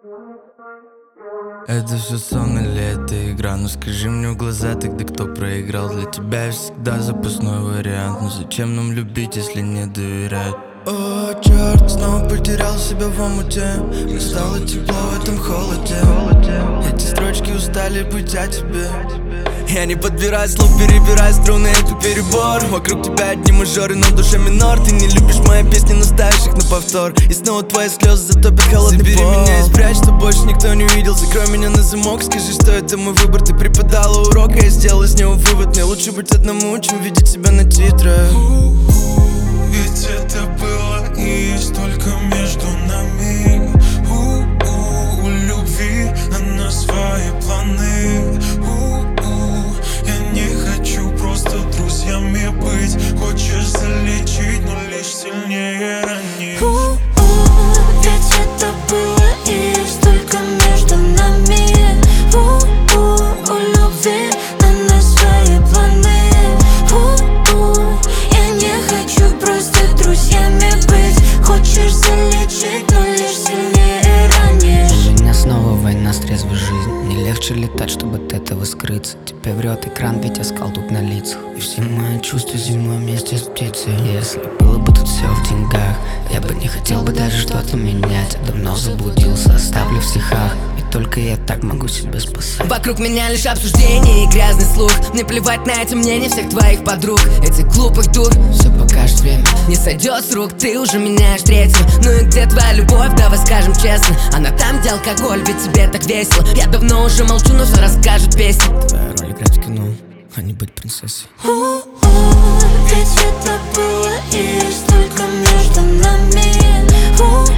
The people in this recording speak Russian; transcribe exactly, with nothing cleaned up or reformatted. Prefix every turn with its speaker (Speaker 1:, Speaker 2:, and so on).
Speaker 1: Это все сон или это игра? Ну скажи мне в глаза тогда, кто проиграл. Для тебя я всегда запасной вариант. Но зачем нам любить, если не доверять? О, черт, снова потерял себя в омуте. Мне стало тепло в этом холоде. Эти строчки устали быть о тебе. Я не подбираю слов, перебираю струны, это перебор. Вокруг тебя одни мажоры, но в душе минор. Ты не любишь мои песни, но ставишь их на повтор. И снова твои слезы затопят холодный пол. Забери меня и спрячь, что больше никто не видел. Закрой меня на замок, скажи, что это мой выбор. Ты преподала урок, а я сделал из него вывод. Мне лучше быть одному, чем видеть себя на титрах.
Speaker 2: Ведь это было и есть только между нами. У-у, у любви она свои планы. У-у, я не хочу просто друзьями быть. Хочешь залечить, но лишь сильнее ранить.
Speaker 3: У-у, ведь это было и есть только между нами. У-у, у любви она свои планы. У-у, я не хочу просто друзьями быть. Хочешь залечить, но лишь сильнее ранишь.
Speaker 4: У меня снова война с трезвой жизнью. Не легче летать, чтобы от этого скрыться. Тебе врет экран, ведь оскал тут на лицах. И все мои чувства зимой вместе с птицей. Если было бы тут все в деньгах, я бы не хотел бы даже что-то менять. Я давно заблудился, оставлю в стихах. И только я так могу себя спасать.
Speaker 5: Вокруг меня лишь обсуждения и грязный слух. Мне плевать на эти мнения всех твоих подруг. Этих глупых дур,
Speaker 4: все покажет время.
Speaker 5: не сойдет с рук, ты уже меняешь третью. Ну и где твоя любовь, давай скажем честно. Она там, где алкоголь, ведь тебе так весело. Я давно уже молчу, но все расскажет песня.
Speaker 4: Твоя роль играть в кино, а не быть принцессой.
Speaker 3: У-у, ведь это было и есть только между нами. У-у,